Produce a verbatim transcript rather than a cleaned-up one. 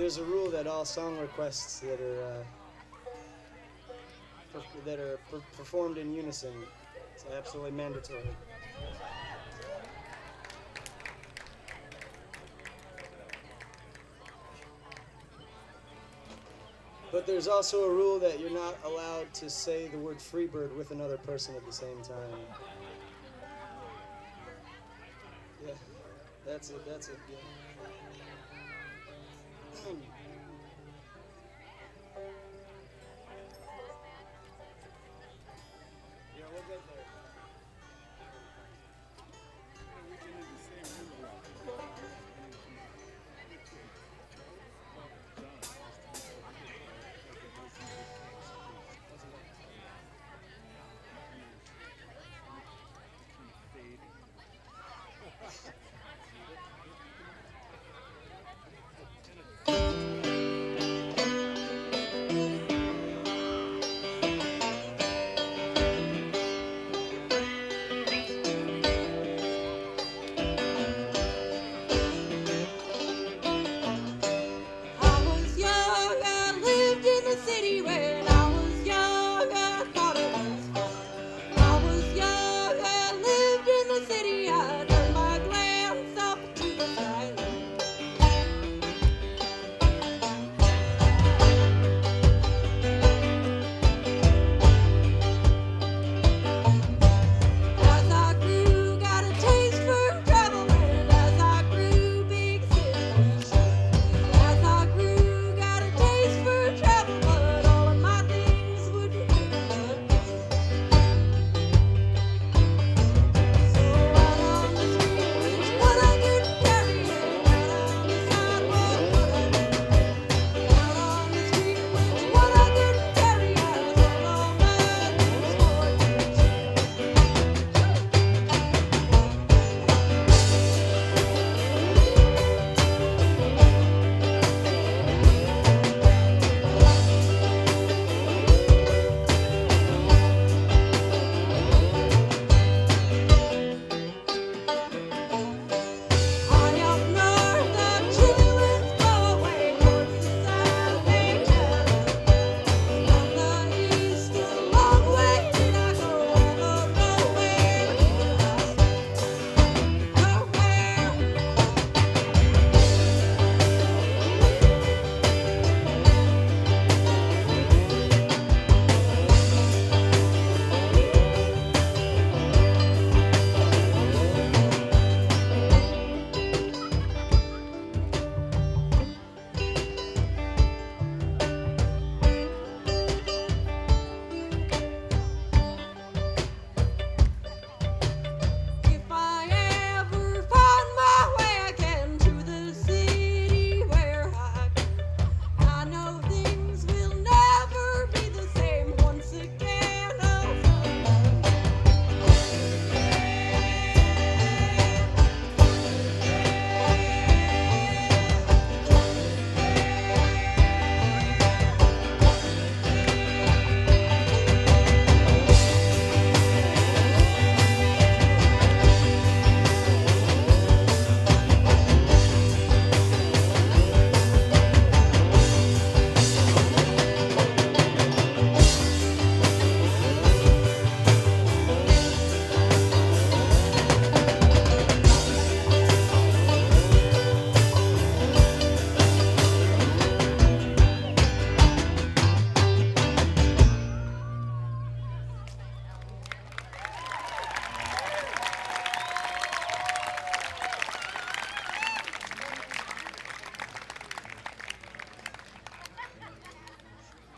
there's a rule that all song requests that are uh, per that are per performed in unison, it's absolutely mandatory. But there's also a rule that you're not allowed to say the word Freebird with another person at the same time. Yeah, that's it, that's it, yeah.